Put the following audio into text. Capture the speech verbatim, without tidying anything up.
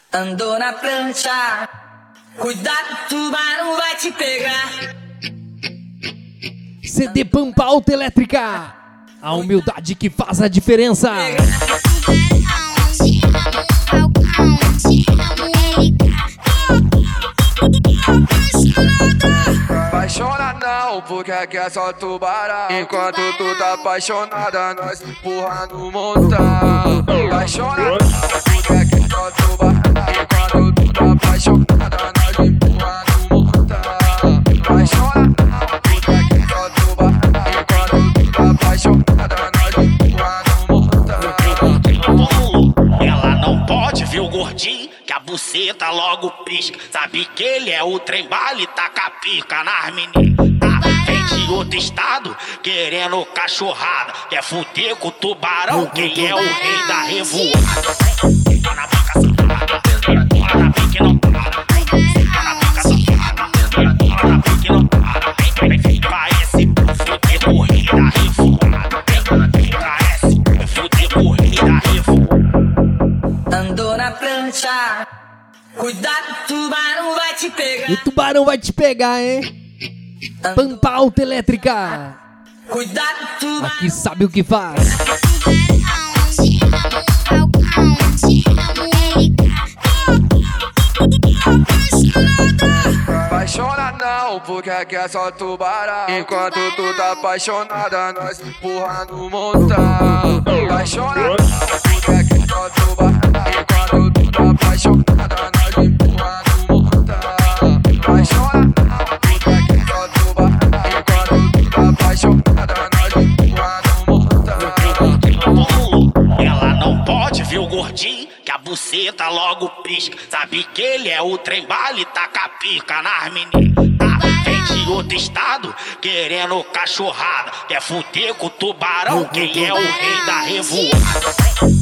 Andou na prancha, cuidado, tubarão vai te pegar. C D Pampa Alta Elétrica, a humildade que faz a diferença. Apaixona não, porque aqui é só tubarão. Enquanto tu tá apaixonada, nós empurra no montão. Apaixona não, porque aqui é só tubarão. Enquanto tu tá apaixonada, nós empurra no montão. Apaixona não, porque aqui é só tubarão. Enquanto tu tá apaixonada, nós empurra no montão. Ela não pode ver o gordinho, que a buceta logo pisca. Sabe que ele é o trem bala e taca a pica nas meninas. Tá, vem de outro estado, querendo cachorrada. Quer fuder com o tubarão, quem é o rei da revoada. Fica na boca safada, fica na pique não para. Fica na boca safada, fica na pique não para. Vem, vem pra esse fuder com o rei da revoada. Vem pra esse fuder com o rei da revoada. Andou na prancha, cuidado, tubarão vai te pegar. E o tubarão vai te pegar, hein? Pampa Alta Elétrica, Cuidado, tubarão. aqui sabe o que faz. Apaixona não, porque aqui é só tubarão. Enquanto tu tá apaixonada, nós empurra no montão. Apaixona não, porque aqui é só tubarão. Enquanto tu tá apaixonada, nós empurra no montão. Apaixona não, porque aqui é só tubarão. Enquanto tu tá apaixonada, nós empurra no montão. Ela não pode ver o gordinho, que a buceta logo pisca. Sabe que ele é o trem bala e taca a pica nas meninas. Tá, vem de outro estado, querendo cachorrada. Quer fuder com o tubarão, quem é o rei da revoada.